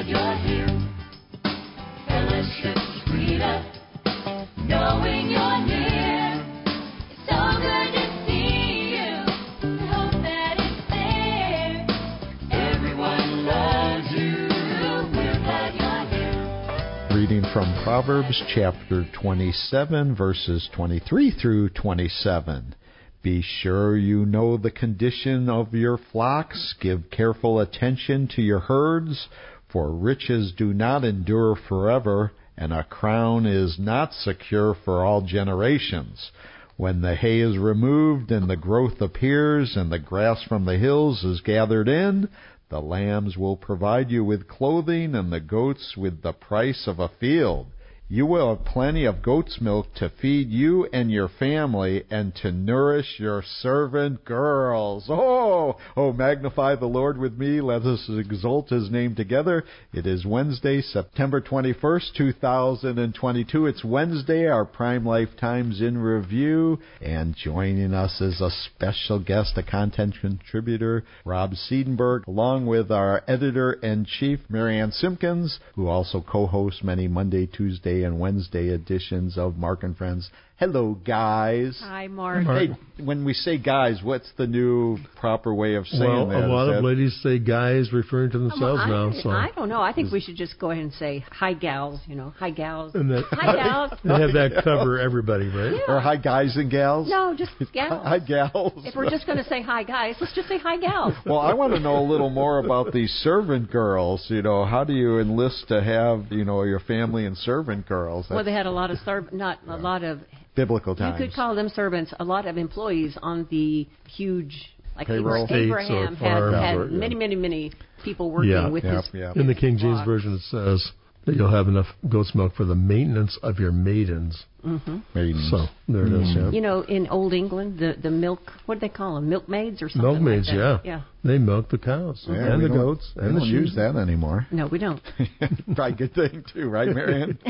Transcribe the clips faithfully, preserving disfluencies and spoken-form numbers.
you're here. Fellowship's sweeter, knowing you're near. It's so good to see you. We hope that it's there. Everyone loves you. We're glad you're here. Reading from Proverbs chapter twenty-seven, verses twenty-three through twenty-seven. Be sure you know the condition of your flocks. Give careful attention to your herds, for riches do not endure forever, and a crown is not secure for all generations. When the hay is removed and the growth appears and the grass from the hills is gathered in, the lambs will provide you with clothing and the goats with the price of a field. You will have plenty of goat's milk to feed you and your family and to nourish your servant girls. Oh, oh, magnify the Lord with me. Let us exalt his name together. It is Wednesday, September twenty-first, two thousand twenty-two. It's Wednesday, our Prime Lifetimes in Review. And joining us is a special guest, a content contributor, Rob Seidenberg, along with our editor-in-chief, Marianne Simpkins, who also co-hosts many Monday, Tuesday, and Wednesday editions of Mark and Friends. Hello, guys. Hi, Mark. Hey, when we say guys, what's the new proper way of saying well, that? a lot Is of that... ladies say guys referring to themselves I, now. So I don't know. I think we should just go ahead and say hi, gals. You know, hi, gals. and that, Hi, gals. They have that cover everybody, right? Yeah. Or hi, guys and gals? No, just gals. Hi, gals. If we're just going to say hi, guys, let's just say hi, gals. Well, I want to know a little more about these servant girls. You know, how do you enlist to have, you know, your family and servant girls? That's Well, they had a lot of serv- not a lot of. biblical times. You could call them servants. A lot of employees on the huge, like Payroll. Abraham States or had, farms had or- yeah. many, many, many people working Yeah. with Yep, his. yep. In the King James flock. Version, it says that you'll have enough goat's milk for the maintenance of your maidens. Mm-hmm. Maidens. So there it is. Yeah. You know, in Old England, the the milk, what do they call them? Milkmaids or something Milkmaids, like that. yeah. Yeah. They milk the cows Yeah, and we the don't- goats We and the don't sheep. use that anymore. No, we don't. Probably a good thing, too, right, Marianne?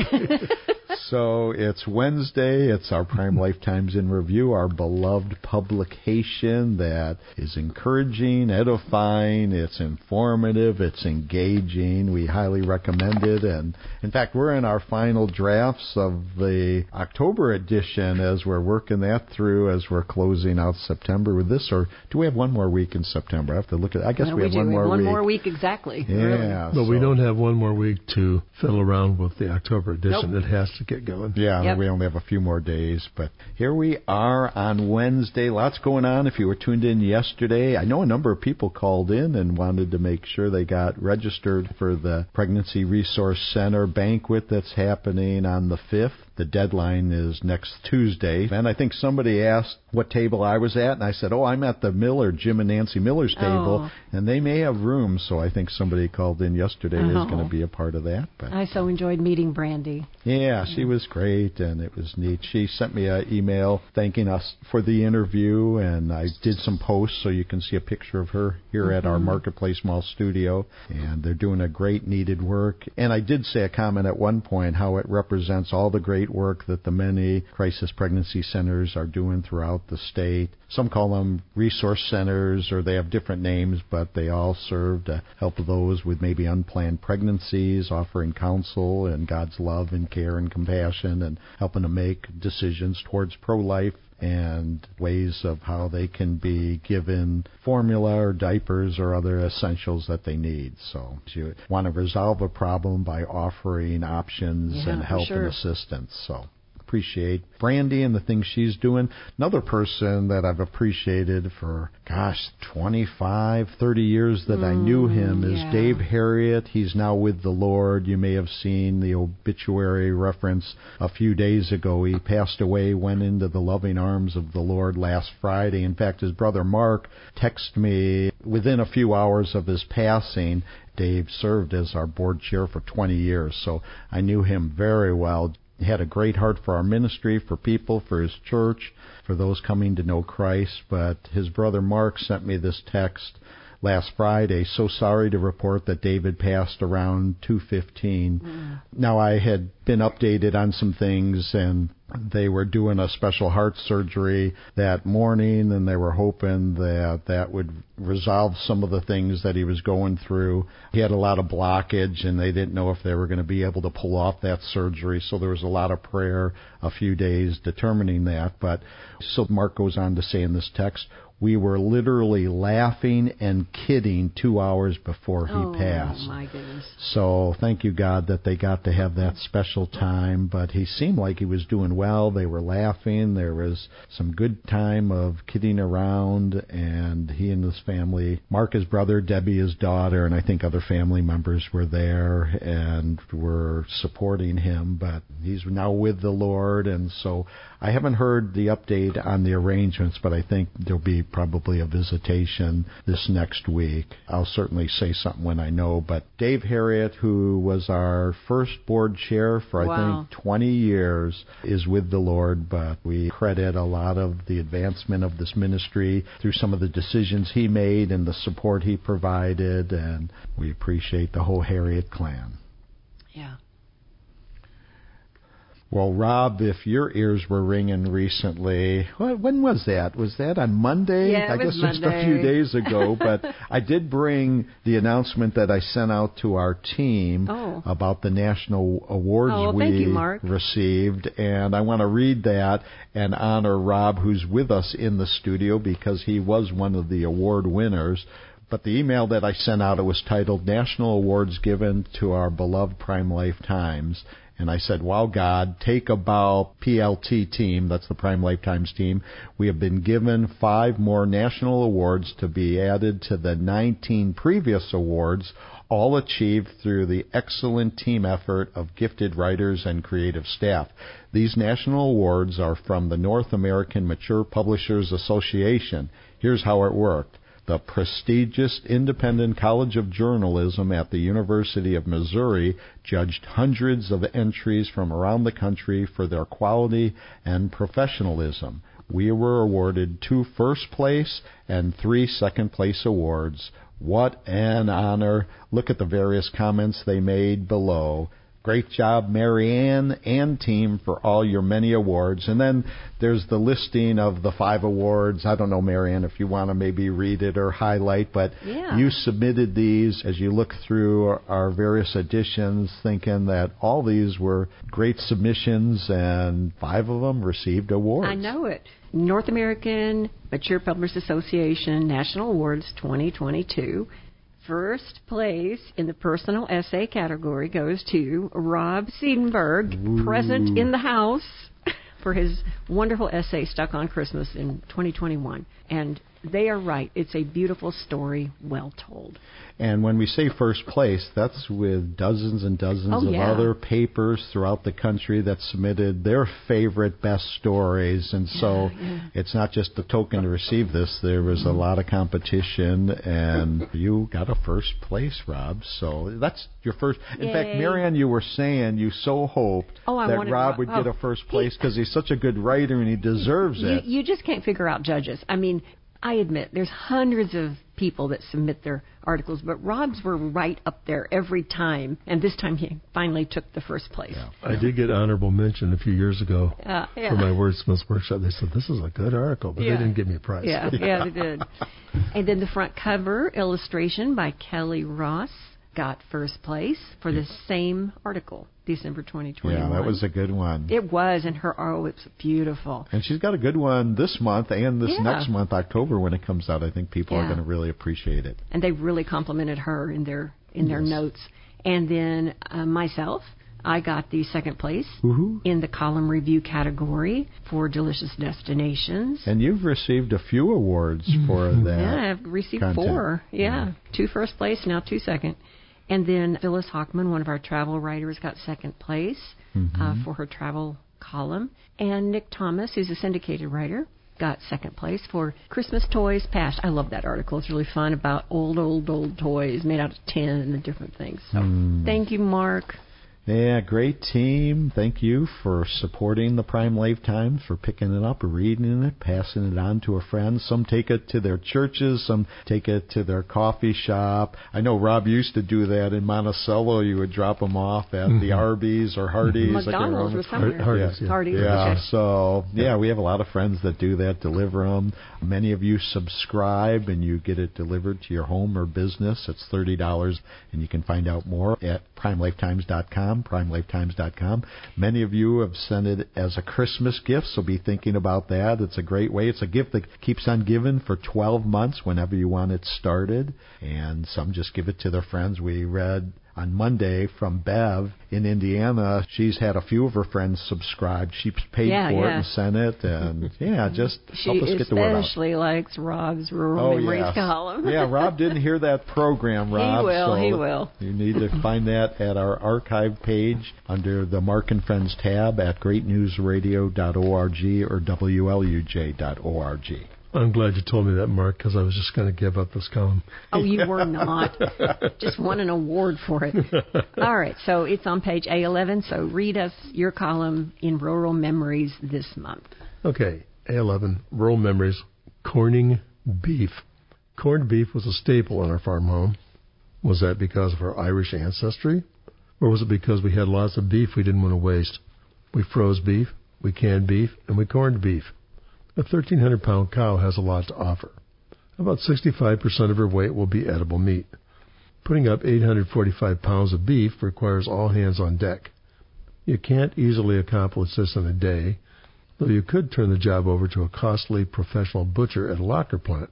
So it's Wednesday. It's our Prime Lifetimes in Review, our beloved publication that is encouraging, edifying, it's informative, it's engaging. We highly recommend it. And, in fact, we're in our final drafts of the October edition as we're working that through, as we're closing out September with this. Or do we have one more week in September? I have to look at I guess No, we have do. one We have more one week. more week, exactly. Yeah. Really. But we so- don't have one more week to fiddle around with the October edition. Nope. It has to get going. Yeah, Yep. we only have a few more days, but here we are on Wednesday. Lots going on. If you were tuned in yesterday, I know a number of people called in and wanted to make sure they got registered for the Pregnancy Resource Center banquet that's happening on the fifth. The deadline is next Tuesday. And I think somebody asked what table I was at, and I said, oh, I'm at the Miller, Jim and Nancy Miller's table, Oh. and they may have room, so I think somebody called in yesterday Oh. is going to be a part of that. But I so enjoyed meeting Brandy. yeah, she was great, and it was neat. She sent me an email thanking us for the interview, and I did some posts, so you can see a picture of her here mm-hmm. at our Marketplace Mall studio, and they're doing a great, needed work. And I did say a comment at one point how it represents all the great work that the many crisis pregnancy centers are doing throughout the state. Some call them resource centers, or they have different names, but they all serve to help those with maybe unplanned pregnancies, offering counsel and God's love and care and compassion, and helping to make decisions towards pro-life and ways of how they can be given formula or diapers or other essentials that they need. So if you want to resolve a problem by offering options Yeah, and for help sure. and assistance. So appreciate Brandy and the things she's doing. Another person that I've appreciated for, gosh, twenty-five, thirty years that I knew him is yeah. Dave Harriet. He's now with the Lord. You may have seen the obituary reference a few days ago. He passed away, went into the loving arms of the Lord last Friday. In fact, his brother Mark texted me within a few hours of his passing. Dave served as our board chair for twenty years, so I knew him very well. He had a great heart for our ministry, for people, for his church, for those coming to know Christ. But his brother Mark sent me this text last Friday. So sorry to report that David passed around two fifteen. Mm. Now, I had been updated on some things, and They were doing a special heart surgery that morning, and they were hoping that that would resolve some of the things that he was going through. He had a lot of blockage, and they didn't know if they were going to be able to pull off that surgery, so there was a lot of prayer, a few days determining that. But so Mark goes on to say in this text, we were literally laughing and kidding two hours before he oh, passed. Oh, my goodness. So thank you, God, that they got to have that special time. But he seemed like he was doing well. They were laughing. There was some good time of kidding around. And he and his family, Mark, his brother, Debbie, his daughter, and I think other family members were there and were supporting him. But he's now with the Lord. And so I haven't heard the update on the arrangements, but I think there'll be probably a visitation this next week. I'll certainly say something when I know. But Dave Harriet, who was our first board chair for, Wow. I think, twenty years, is with the Lord. But we credit a lot of the advancement of this ministry through some of the decisions he made and the support he provided. And we appreciate the whole Harriet clan. Yeah. Well, Rob, if your ears were ringing recently, well, when was that? Was that on Monday? Yeah, it I was guess just a Monday. few days ago. But I did bring the announcement that I sent out to our team Oh. about the national awards Oh, well, we thank you, Mark. received. And I want to read that and honor Rob, who's with us in the studio, because he was one of the award winners. But the email that I sent out, it was titled National Awards Given to Our Beloved Prime Life Times. And I said, wow, God, take a bow, P L T team, that's the Prime Life Times team. We have been given five more national awards to be added to the nineteen previous awards, all achieved through the excellent team effort of gifted writers and creative staff. These national awards are from the North American Mature Publishers Association. Here's how it worked. The prestigious Independent College of Journalism at the University of Missouri judged hundreds of entries from around the country for their quality and professionalism. We were awarded two first place and three second place awards. What an honor. Look at the various comments they made below. Great job, Marianne and team, for all your many awards. And then there's the listing of the five awards. I don't know, Marianne, if you want to maybe read it or highlight, but Yeah. you submitted these as you look through our, our various editions, thinking that all these were great submissions, and five of them received awards. I know it. North American Mature Publishers Association National Awards twenty twenty-two. First place in the personal essay category goes to Rob Siedenberg, Ooh. present in the house, for his wonderful essay, Stuck on Christmas, in twenty twenty-one. And they are right. It's a beautiful story, well told. And when we say first place, that's with dozens and dozens Oh, of yeah. other papers throughout the country that submitted their favorite best stories. And so yeah. it's not just a token to receive this. There was a lot of competition, and you got a first place, Rob. So that's your first. In Yay. fact, Marianne, you were saying you so hoped Oh, I that wanted Rob Rob- would oh. get a first place because he's such a good writer and he deserves You, it. you just can't figure out judges. I mean, I admit there's hundreds of people that submit their articles, but Rob's were right up there every time, and this time he finally took the first place. Yeah. I did get honorable mention a few years ago Uh, yeah. for my Wordsmiths Workshop. They said, this is a good article, but Yeah. they didn't give me a prize. Yeah, yeah, they did. And then the front cover illustration by Kelly Ross got first place for the same article, December twenty twenty-one. Yeah, that was a good one. It was, and her, oh, it's beautiful. And she's got a good one this month and this Yeah. next month, October, when it comes out. I think people are Yeah. going to really appreciate it. And they really complimented her in their in their Yes. notes. And then uh, myself, I got the second place Woohoo. in the column review category for Delicious Destinations. And you've received a few awards for that. Yeah, I've received content. four. Yeah, two first place, now two second. And then Phyllis Hockman, one of our travel writers, got second place Mm-hmm. uh, for her travel column. And Nick Thomas, who's a syndicated writer, got second place for Christmas Toys Past. I love that article. It's really fun about old, old, old toys made out of tin and different things. So Mm. thank you, Mark. Yeah, great team. Thank you for supporting the Prime Life Times, for picking it up, reading it, passing it on to a friend. Some take it to their churches, some take it to their coffee shop. I know Rob used to do that in Monticello. You would drop them off at mm-hmm. the Arby's or Hardee's. McDonald's or somewhere. Hardee's, yeah. Hardee's. Yeah, Okay. so, yeah, we have a lot of friends that do that, deliver them. Many of you subscribe, and you get it delivered to your home or business. It's thirty dollars, and you can find out more at prime life times dot com, prime life times dot com. Many of you have sent it as a Christmas gift, so be thinking about that. It's a great way. It's a gift that keeps on giving for twelve months whenever you want it started, and some just give it to their friends. We read on Monday from Bev in Indiana. She's had a few of her friends subscribe. She's paid yeah, for yeah. it and sent it, and yeah, just she help us get the word out. She especially likes Rob's Rural Oh, Memories yes. column. Yeah, Rob didn't hear that program, Rob. He will, so he will. You need to find that at our archive page under the Mark and Friends tab at great news radio dot org or w l u j dot org. I'm glad you told me that, Mark, because I was just going to give up this column. Oh, you were not. Just won an award for it. All right, so it's on page A eleven, so read us your column in Rural Memories this month. Okay, A eleven, Rural Memories, corning beef. Corned beef was a staple in our farm home. Was that because of our Irish ancestry? Or was it because we had lots of beef we didn't want to waste? We froze beef, we canned beef, and we corned beef. A thirteen hundred pound cow has a lot to offer. About sixty-five percent of her weight will be edible meat. Putting up eight hundred forty-five pounds of beef requires all hands on deck. You can't easily accomplish this in a day, though you could turn the job over to a costly professional butcher at a locker plant.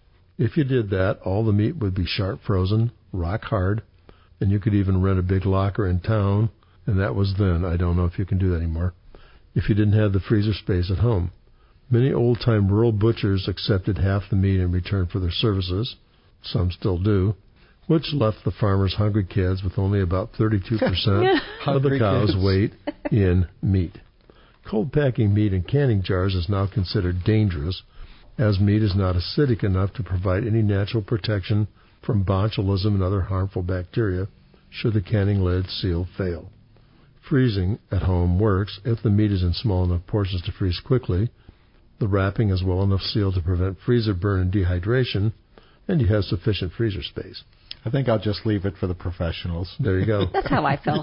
If you did that, all the meat would be sharp frozen, rock hard, and you could even rent a big locker in town, and that was then. I don't know if you can do that anymore, if you didn't have the freezer space at home. Many old-time rural butchers accepted half the meat in return for their services. Some still do, which left the farmers' hungry kids with only about thirty-two percent of the cow's weight in meat. Cold packing meat in canning jars is now considered dangerous, as meat is not acidic enough to provide any natural protection from botulism and other harmful bacteria should the canning lid seal fail. Freezing at home works if the meat is in small enough portions to freeze quickly, the wrapping is well enough sealed to prevent freezer burn and dehydration, and you have sufficient freezer space. I think I'll just leave it for the professionals. There you go. That's how I felt.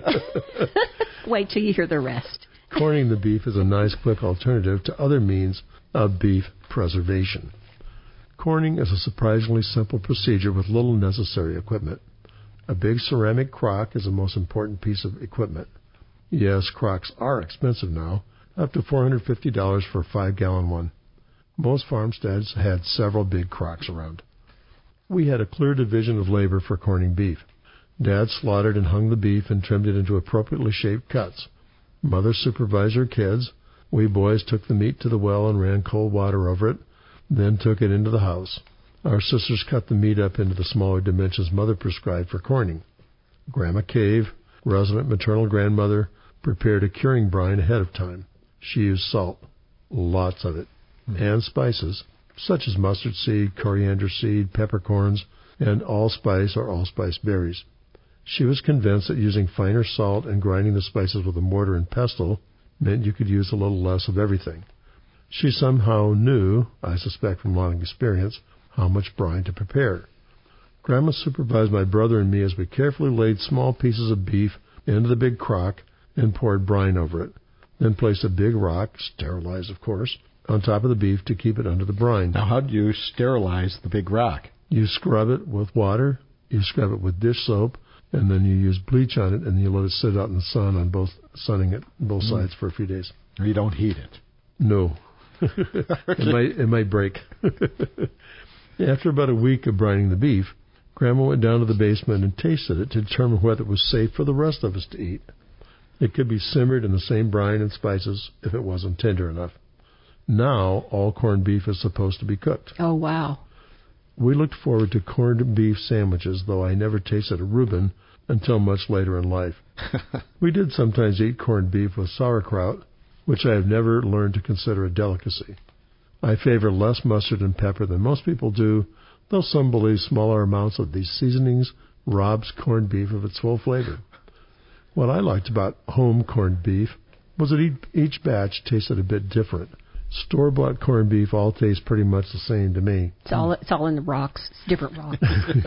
Wait till you hear the rest. Corning the beef is a nice, quick alternative to other means of beef preservation. Corning is a surprisingly simple procedure with little necessary equipment. A big ceramic crock is the most important piece of equipment. Yes, crocks are expensive now, up to four hundred fifty dollars for a five-gallon one. Most farmsteads had several big crocks around. We had a clear division of labor for corning beef. Dad slaughtered and hung the beef and trimmed it into appropriately shaped cuts. Mother supervised her kids. We boys took the meat to the well and ran cold water over it, then took it into the house. Our sisters cut the meat up into the smaller dimensions Mother prescribed for corning. Grandma Cave, resident maternal grandmother, prepared a curing brine ahead of time. She used salt, lots of it, mm-hmm. and spices, such as mustard seed, coriander seed, peppercorns, and allspice or allspice berries. She was convinced that using finer salt and grinding the spices with a mortar and pestle meant you could use a little less of everything. She somehow knew, I suspect from long experience, how much brine to prepare. Grandma supervised my brother and me as we carefully laid small pieces of beef into the big crock and poured brine over it. Then placed a big rock, sterilized of course, on top of the beef to keep it under the brine. Now, how do you sterilize the big rock? You scrub it with water, you scrub it with dish soap, and then you use bleach on it, and you let it sit out in the sun on both, sunning it both mm. sides for a few days. You don't heat it? No. it might it might break. After about a week of brining the beef, Grandma went down to the basement and tasted it to determine whether it was safe for the rest of us to eat. It could be simmered in the same brine and spices if it wasn't tender enough. Now, all corned beef is supposed to be cooked. Oh, wow. We looked forward to corned beef sandwiches, though I never tasted a Reuben until much later in life. We did sometimes eat corned beef with sauerkraut, which I have never learned to consider a delicacy. I favor less mustard and pepper than most people do, though some believe smaller amounts of these seasonings robs corned beef of its full flavor. What I liked about home corned beef was that each, each batch tasted a bit different. Store-bought corned beef all tastes pretty much the same to me. It's all it's all in the rocks. It's different rocks.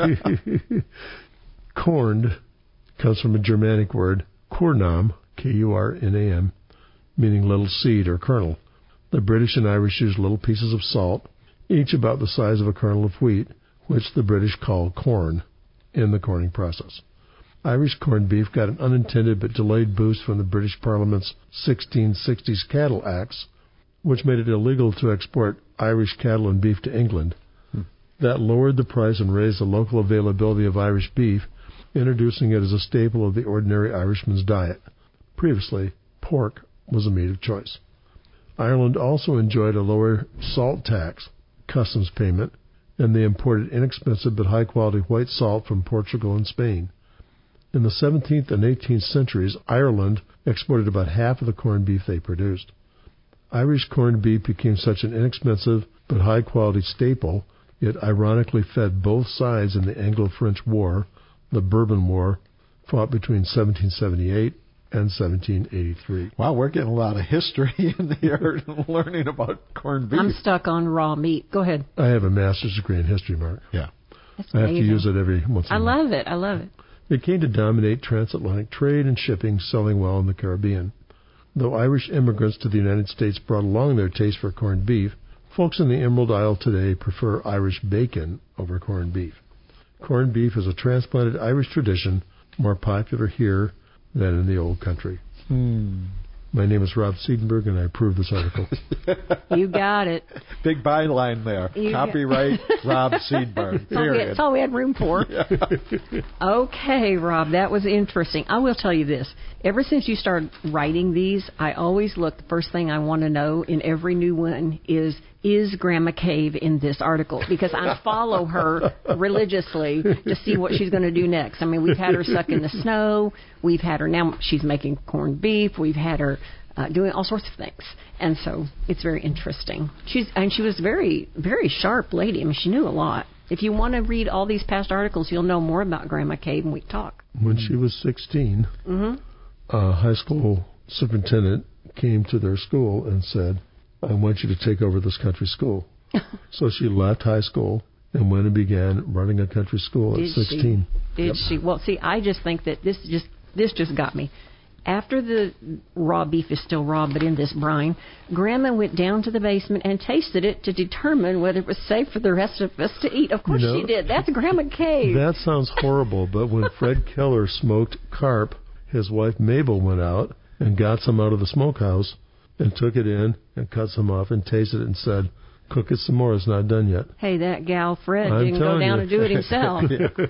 Corned comes from a Germanic word, Kurnam, K U R N A M, meaning little seed or kernel. The British and Irish use little pieces of salt, each about the size of a kernel of wheat, which the British call corn, in the corning process. Irish corned beef got an unintended but delayed boost from the British Parliament's sixteen sixties Cattle Acts, which made it illegal to export Irish cattle and beef to England. Hmm. That lowered the price and raised the local availability of Irish beef, introducing it as a staple of the ordinary Irishman's diet. Previously, pork was a meat of choice. Ireland also enjoyed a lower salt tax, customs payment, and they imported inexpensive but high-quality white salt from Portugal and Spain. In the seventeenth and eighteenth centuries, Ireland exported about half of the corned beef they produced. Irish corned beef became such an inexpensive but high-quality staple, it ironically fed both sides in the Anglo-French War, the Bourbon War, fought between seventeen seventy-eight and seventeen eighty-three. Wow, we're getting a lot of history in here, learning about corned beef. I'm stuck on raw meat. Go ahead. I have a master's degree in history, Mark. Yeah. That's I have to amazing. use it every once in I a while. love it. I love it. It came to dominate transatlantic trade and shipping, selling well in the Caribbean. Though Irish immigrants to the United States brought along their taste for corned beef, folks in the Emerald Isle today prefer Irish bacon over corned beef. Corned beef is a transplanted Irish tradition, more popular here than in the old country. Hmm. My name is Rob Seidenberg, and I approve this article. You got it. Big byline there. You got- Copyright Rob Seedberg. That's all, we had, Period. that's all we had room for. Okay, Rob, that was interesting. I will tell you this. Ever since you started writing these, I always look, the first thing I want to know in every new one is, is Grandma Cave in this article? Because I follow her religiously to see what she's going to do next. I mean, we've had her suck in the snow. We've had her now, she's making corned beef. We've had her uh, doing all sorts of things. And so it's very interesting. She's And she was very, very sharp lady. I mean, she knew a lot. If you want to read all these past articles, you'll know more about Grandma Cave when we talk. When she was sixteen, Mm-hmm. a high school superintendent came to their school and said, I want you to take over this country school. So she left high school and went and began running a country school Did at sixteen. She? Did Yep. she? Well, see, I just think that this just this just got me. After the raw beef is still raw, but in this brine, Grandma went down to the basement and tasted it to determine whether it was safe for the rest of us to eat. Of course You know, she did. That's Grandma Cave. That sounds horrible, but when Fred Keller smoked carp, his wife Mabel went out and got some out of the smokehouse and took it in and cut some off and tasted it and said, cook it some more, it's not done yet. Hey, that gal Fred I'm didn't go telling down you. and do it himself.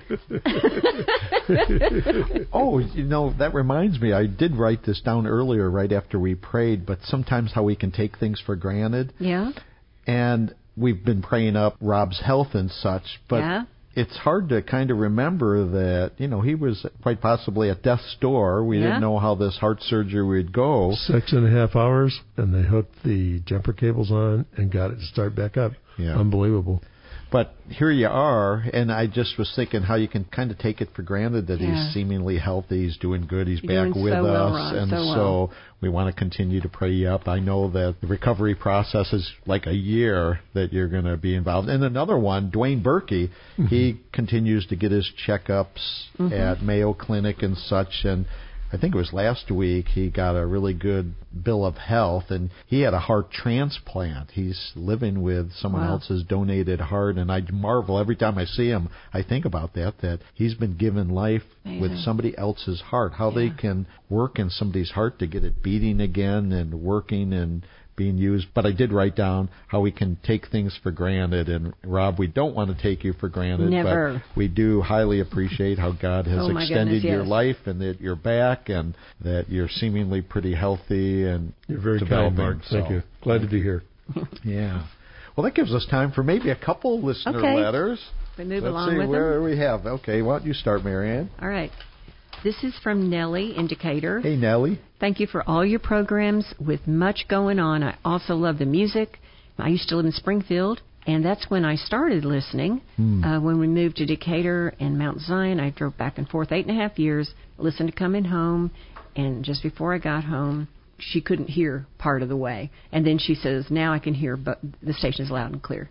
Oh, you know, that reminds me. I did write this down earlier right after we prayed, but sometimes how we can take things for granted. Yeah. And we've been praying up Rob's health and such, but Yeah. it's hard to kind of remember that, you know, he was quite possibly at death's door. We Yeah. didn't know how this heart surgery would go. Six and a half hours, and they hooked the jumper cables on and got it to start back up. Yeah. Unbelievable. But here you are, and I just was thinking how you can kind of take it for granted that Yeah. he's seemingly healthy, he's doing good, he's You're back doing with so well, us, Ron, and so so, well. we want to continue to pray you up. I know that the recovery process is like a year that you're going to be involved. And another one, Dwayne Berkey, he continues to get his checkups Mm-hmm. at Mayo Clinic and such, and I think it was last week he got a really good bill of health, and he had a heart transplant. He's living with someone Wow. else's donated heart, and I marvel every time I see him. I think about that, that he's been given life with Amazing. somebody else's heart, how they Yeah. can work in somebody's heart to get it beating again and working and being used. But I did write down how we can take things for granted. And Rob, we don't want to take you for granted, Never. but we do highly appreciate how God has Oh, my extended goodness, your yes. life, and that you're back, and that you're seemingly pretty healthy and You're very kind, developing. Mark. Thank So, you. Glad to be here. Yeah. Well, that gives us time for maybe a couple listener Okay. letters. We move Let's along see with where them. we have. Okay, why don't you start, Marianne? All right. This is from Nellie in Decatur. Hey, Nellie. Thank you for all your programs with much going on. I also love the music. I used to live in Springfield, And that's when I started listening. Hmm. Uh, when we moved to Decatur and Mount Zion, I drove back and forth eight and a half years, listened to coming home, and just before I got home, she couldn't hear part of the way. And then she says, now I can hear, but the station's loud and clear.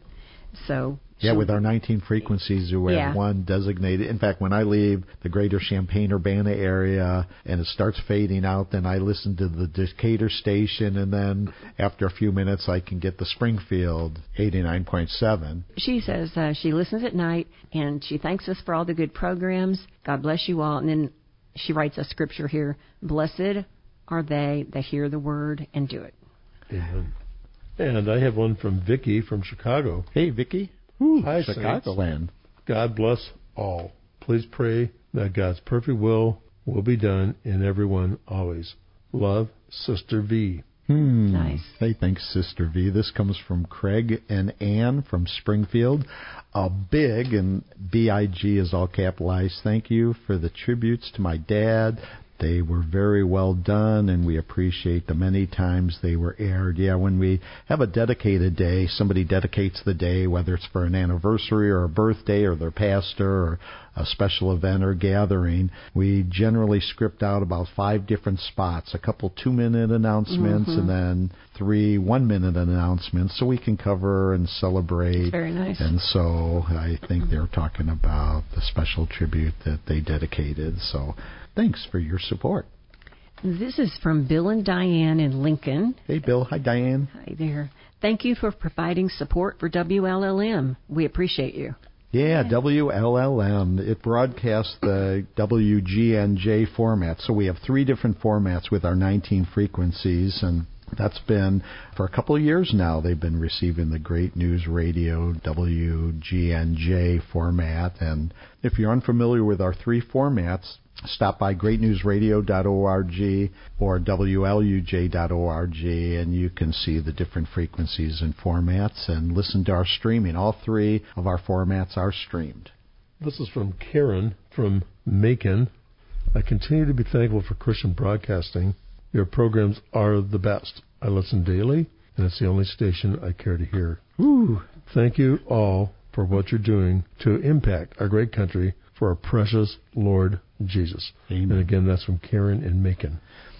So Yeah, she- with our nineteen frequencies, we Yeah. have one designated. In fact, when I leave the greater Champaign-Urbana area and it starts fading out, then I listen to the Decatur station, and then after a few minutes, I can get the Springfield eighty-nine point seven. She says uh, she listens at night, and she thanks us for all the good programs. God bless you all. And then she writes a scripture here, blessed are they that hear the word and do it. Amen. And I have one from Vicky from Chicago. Hey, Vicki. Hi, Chicagoland. God bless all. Please pray that God's perfect will will be done in everyone always. Love, Sister V. Hmm. Nice. Hey, thanks, Sister V. This comes from Craig and Ann from Springfield. A big, and B I G is all capitalized, thank you for the tributes to my dad. They were very well done, and we appreciate the many times they were aired. Yeah, when we have a dedicated day, somebody dedicates the day, whether it's for an anniversary or a birthday or their pastor or a special event or gathering, we generally script out about five different spots, a couple two-minute announcements, Mm-hmm. and then three one-minute announcements, so we can cover and celebrate. Very nice. And so I think they're talking about the special tribute that they dedicated. So thanks for your support. This is from Bill and Diane in Lincoln. Hey, Bill. Hi, Diane. Hi there. Thank you for providing support for W L L M. We appreciate you. Yeah, W L L M. It broadcasts the W G N J format. So we have three different formats with our nineteen frequencies, and that's been for a couple of years now. They've been receiving the Great News Radio W G N J format. And if you're unfamiliar with our three formats, stop by great news radio dot org or W L U J dot org, and you can see the different frequencies and formats and listen to our streaming. All three of our formats are streamed. This is from Karen from Macon. I continue to be thankful for Christian broadcasting. Your programs are the best. I listen daily, and it's the only station I care to hear. Ooh. Thank you all for what you're doing to impact our great country for our precious Lord Jesus. Amen. And again, that's from Karen in Macon.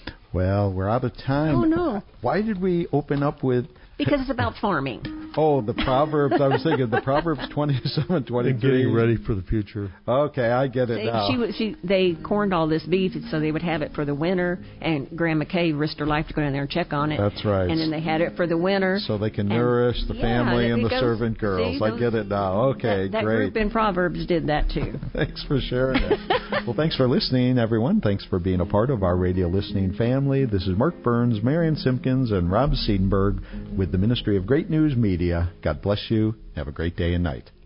Well, we're out of time. Oh, no. Why did we open up with... Because it's about farming. Oh, the Proverbs. I was thinking the Proverbs twenty-seven, And twenty-three. getting ready for the future. Okay, I get it They, now. she, was- she, they corned all this beef so they would have it for the winter, and Grandma Kay risked her life to go down there and check on it. That's right. And then they had it for the winter. So they can And- nourish the yeah, family it and the goes- servant girls. see, I those- get it now. Okay, that, that great. group in Proverbs did that too. Thanks for sharing that. Well, thanks for listening, everyone. Thanks for being a part of our radio listening family. This is Mark Burns, Marion Simpkins, and Rob Seidenberg with the Ministry of Great News Media. God bless you. Have a great day and night.